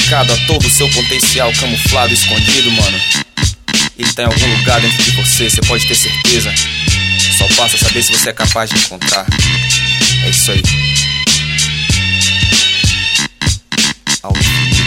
dedicado a todo o seu potencial camuflado e escondido, mano. Ele tá em algum lugar dentro de você, você pode ter certeza. Só basta saber se você é capaz de encontrar. É isso aí. Ao infinito.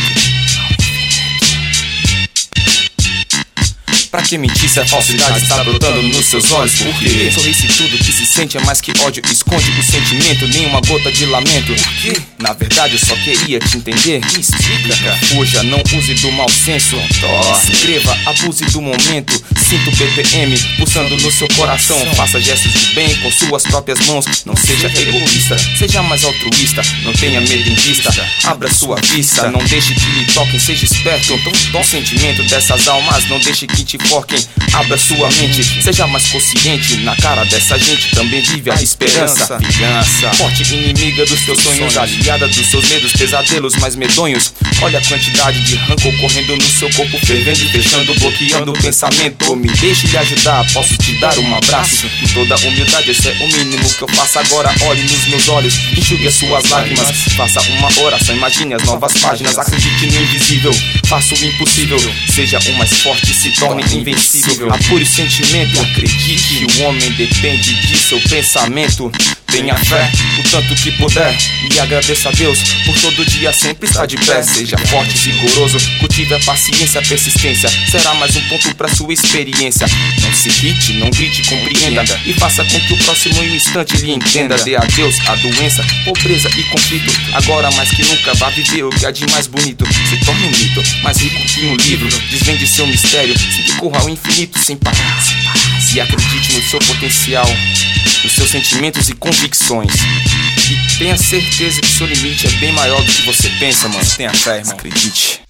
Pra que mentir se a falsidade está brotando nos seus olhos? Por quê? Sorrir se tudo que se sente é mais que ódio. Esconde o sentimento, nenhuma gota de lamento. Por quê? Na verdade eu só queria te entender. Me explica. Fuja, não use do mau senso. Escreva, abuse do momento. Sinta o BPM pulsando no seu coração. Faça gestos de bem com suas próprias mãos. Não seja egoísta, seja mais altruísta. Não tenha medo em vista, abra sua vista. Não deixe que lhe toquem, seja esperto. O sentimento dessas almas, não deixe que te forquem. Abra sua mente, seja mais consciente. Na cara dessa gente também vive a esperança. Vingança, forte inimiga dos teus sonhos, aliada dos seus medos, pesadelos mais medonhos. Olha a quantidade de rancor correndo no seu corpo, fervendo e fechando, bloqueando o pensamento. Me deixe lhe ajudar, posso te dar um abraço. Com toda humildade, esse é o mínimo que eu faço agora. Olhe nos meus olhos, enxugue as suas lágrimas. Faça uma oração, imagine as novas páginas. Acredite no invisível, faça o impossível. Seja o mais forte, se torne invencível. Apure o sentimento, acredite, o homem depende de seu pensamento. Tenha fé, o tanto que puder, e agradeça a Deus por todo dia sempre estar de pé. Seja forte e vigoroso, cultive a paciência, a persistência. Será mais um ponto pra sua experiência. Não se irrite, não grite, compreenda, e faça com que o próximo em um instante lhe entenda. Dê adeus à doença, pobreza e conflito. Agora mais que nunca vá viver o que há de mais bonito. Se torne um mito, mais rico que um livro. Desvende seu mistério, sempre corra ao infinito sem parar. E acredite no seu potencial, nos seus sentimentos e convicções. E tenha certeza que seu limite é bem maior do que você pensa, mano. Tenha fé, irmão. Acredite.